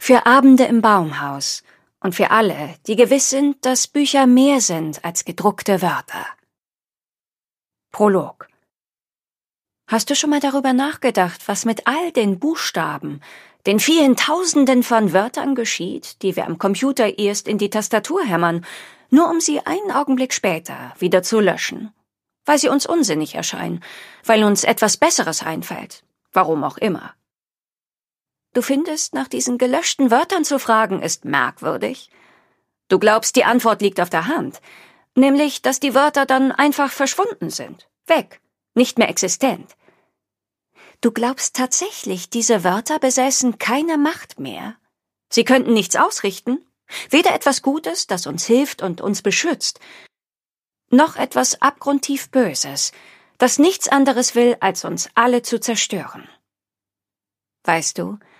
Für Abende im Baumhaus und für alle, die gewiss sind, dass Bücher mehr sind als gedruckte Wörter. Prolog. Hast du schon mal darüber nachgedacht, was mit all den Buchstaben, den vielen Tausenden von Wörtern geschieht, die wir am Computer erst in die Tastatur hämmern, nur um sie einen Augenblick später wieder zu löschen? Weil sie uns unsinnig erscheinen, weil uns etwas Besseres einfällt, warum auch immer. Du findest, nach diesen gelöschten Wörtern zu fragen, ist merkwürdig? Du glaubst, die Antwort liegt auf der Hand, nämlich, dass die Wörter dann einfach verschwunden sind, weg, nicht mehr existent. Du glaubst tatsächlich, diese Wörter besäßen keine Macht mehr. Sie könnten nichts ausrichten, weder etwas Gutes, das uns hilft und uns beschützt, noch etwas abgrundtief Böses, das nichts anderes will, als uns alle zu zerstören. Weißt du,